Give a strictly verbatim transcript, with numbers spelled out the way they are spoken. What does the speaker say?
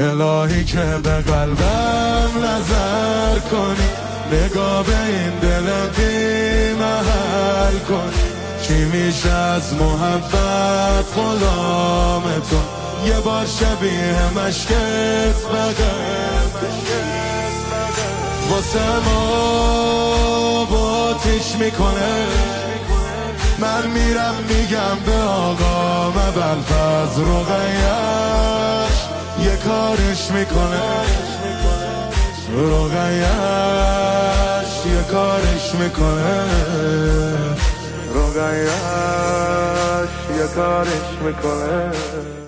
الهی که به قلبم نظر کنی، نگاه به این دل بی محل کنی. چی میشه از محبت غلام تو، یه بار شبیه مشکت بگم واسه ما با آتیش میکنه. من میرم میگم به آقا مبلفز رقیش یه کارش میکنه، رقیش یه کارش میکنه، رقیش یه کارش میکنه.